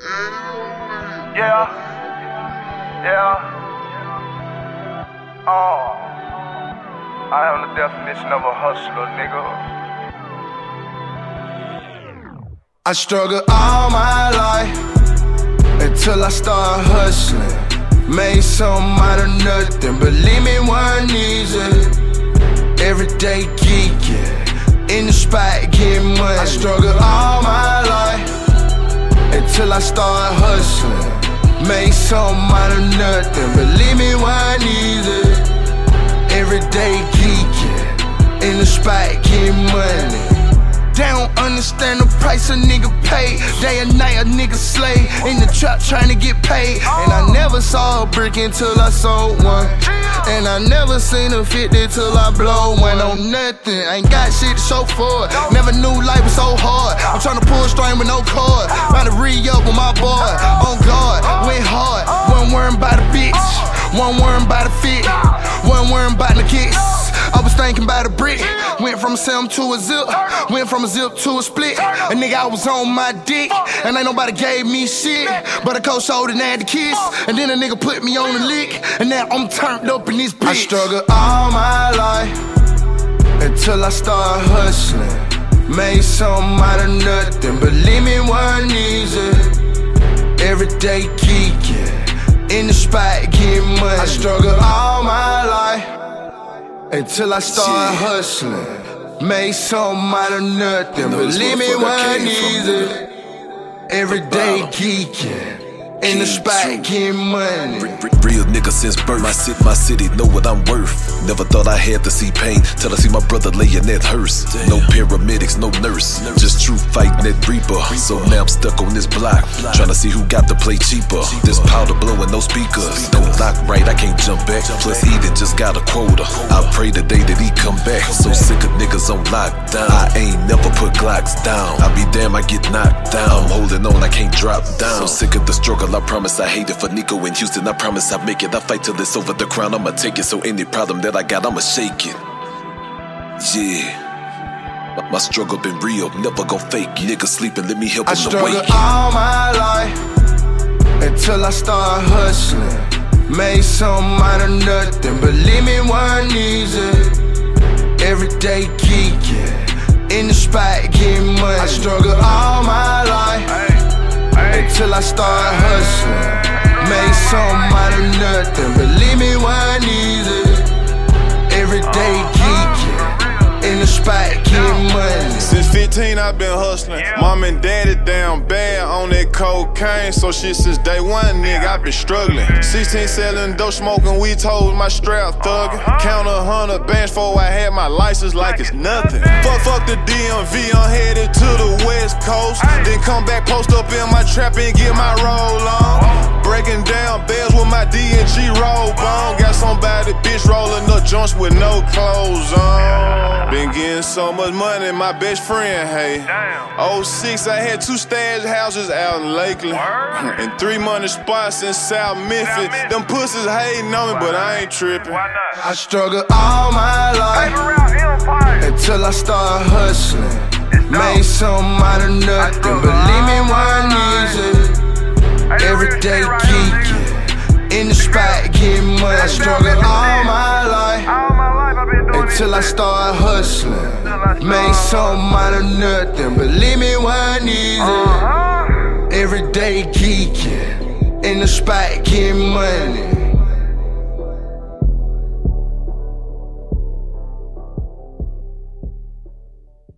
Yeah, yeah. Oh, I am the definition of a hustler, nigga. I struggled all my life until I started hustling. Made something out of nothing, believe me, wasn't easy. Every day geeking, in the spot getting money. I struggled all my life until I started hustling. Made something out of nothing, believe me, wasn't easy. Every day geeking, in the spot getting money. They don't understand the price a nigga pay. Day and night a nigga slay in the trap trying to get paid. And I never saw a brick until I sold one. And I never seen a 50 till I blow one on nothing. I ain't got shit to show for it. Never knew life was so hard. I'm tryna pull a string with no cord. About to re-up with my boy. On guard, went hard. Wasn't worrying about the bitch. Wasn't worrying about the fit. Wasn't worrying about the kicks. I was thinking about a brick. Went from a sim to a zip. Went from a zip to a split. A nigga, I was on my dick. And ain't nobody gave me shit. But a coach showed and had the kiss. And then a nigga put me on the lick. And now I'm turned up in this bitch. I struggled all my life until I started hustling. Made something out of nothing, believe me, wasn't easy. Every day geeking, in the spot getting money. I struggled all my life until I started hustling. Made something out of nothing, believe me, wasn't easy. Every day geeking, in the spot getting money. Real nigga since birth. My city know what I'm worth. Never thought I had to see pain till I see my brother laying that hearse. No paramedics, no nurse, just truth fighting that reaper. So now I'm stuck on this block, trying to see who got to play cheaper. This powder blowing, no speakers. Don't lock right, I can't jump back. Plus Eden just got a quota. I pray the day that he come back. So sick of niggas on lockdown. I ain't never put Glocks down. I be damn, I get knocked down. I'm holding on, I can't drop down. So sick of the struggle, I promise I hate it. For Nico in Houston, I promise I make it. I fight till it's over the crown, I'ma take it. So any problem that I got, I'ma shake it. Yeah, my struggle been real, never gon' fake. Niggas sleeping, let me help them to wake. I struggled all my life until I started hustling. Made something out of nothing, believe me, wasn't easy. Every day geeking, in the spot getting money. I struggled all my life until I started hustling. Made something out of nothing, believe me, wasn't easy. Every day geeking, in the spot getting money. Since 15 I've been hustling. Mom and daddy down bad on that cocaine. So shit since day one, nigga, I been struggling. 16 selling dope, smoking weed, told my strap thugging. Count 100 bands before I had my license like it's nothing. Fuck the DMV, I'm headed to the West Coast. Then come back, post up in my trap and get my roll on. Breaking down bells with my D&G robe on. Got somebody bitch rolling up joints with no clothes on. Been getting so much money, my best friend, hey. 06, I had 2 stash houses out in Lakeland. And 3 money spots in South Memphis. Them pussies hating on me, but I ain't tripping. I struggled all my life until I started hustling. Made something out of nothing, believe me, wasn't easy. Every day geeking, in the spot getting money. I struggled all my life until I started hustling. Made something out of nothing, believe me, wasn't easy. Every day geeking, in the spot getting money.